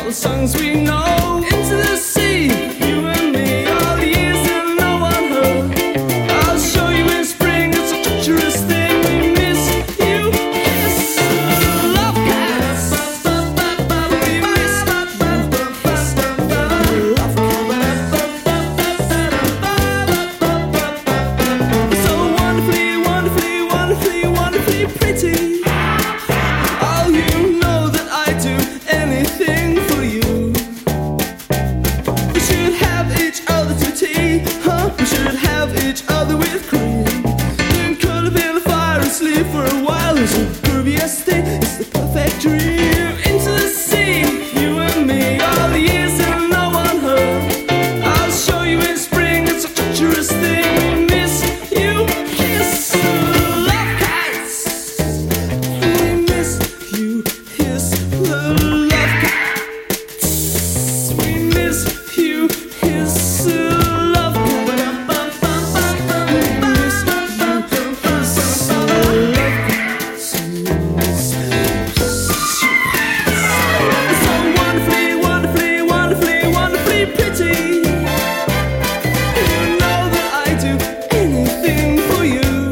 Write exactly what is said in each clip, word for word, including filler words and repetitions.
the songs we know. Into the sea, you and me, all the years that no one heard. I'll show you in spring, it's a treacherous thing. We miss you, yes. Love cats. We miss love cats. So wonderfully, wonderfully, wonderfully, wonderfully pretty. Oh, you know that I do anything for you. We should have each other to tea, huh? We should have each other with cream. Then curl up in the fire and sleep for a while. It's the grooviest thing, it's the perfect dream. Into the sea, you and me, all the years that no one heard. I'll show you in spring, it's a treacherous thing. We miss you, kiss, love cats. We miss you, kiss, love cats. We miss you, kiss, love cats. We miss you, kiss, love cats. It's so wonderfully, wonderfully, wonderfully, wonderfully pretty. You know that I do anything for you.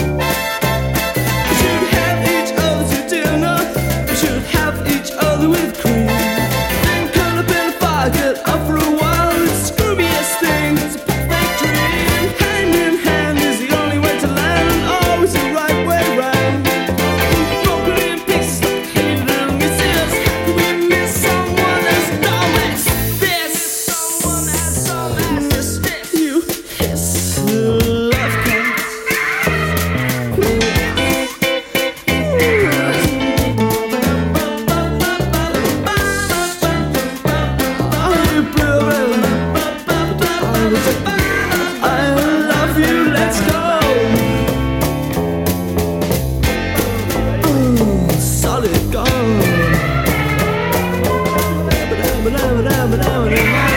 We should have each other to dinner. We should have each other with cream. Then curl up in the fire, get up for a while. It's the grooviest thing, it's a perfect dream. Hand in hand is the only way to land, and always the right way round. Broken in pieces like hidden missiles. How can we miss someone as dumb as this? Someone as dumb as this. You kiss, love cats. I love you, let's go. Oh, solid gold.